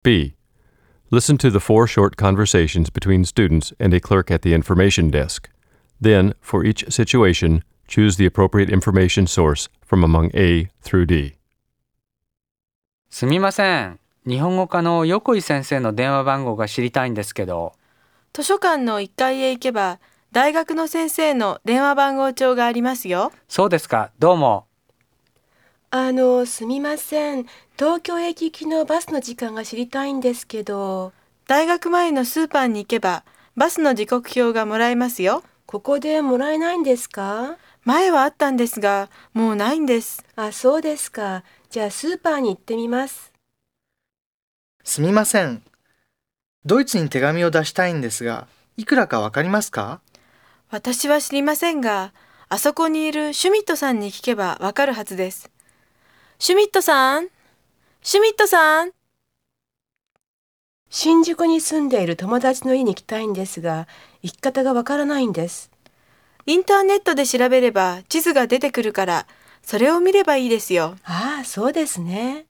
B. Listen to the 4 short conversations between students and a clerk at the information desk. Then, for each situation, choose the appropriate information source from among A through D. すみません。日本語科の横井先生の電話番号が知りたいんですけど。 図書館の1階へ行けば、大学の先生の電話番号帳がありますよ。 そうですか、どうも。 すみません。東京駅行きのバスの時間が知りたいんですけど。 大学前のスーパーに行けば、バスの時刻表がもらえますよ。 ここでもらえないんですか？ 前はあったんですが、もうないんです。 あ、そうですか。じゃあスーパーに行ってみます。 すみません。ドイツに手紙を出したいんですが、いくらかわかりますか？ 私は知りませんが、あそこにいるシュミットさんに聞けばわかるはずです。シュミットさん、シュミットさん。 新宿に住んでいる友達の家に行きたいんですが、行き方がわからないんです。 インターネットで調べれば地図が出てくるから、それを見ればいいですよ。 ああ、そうですね。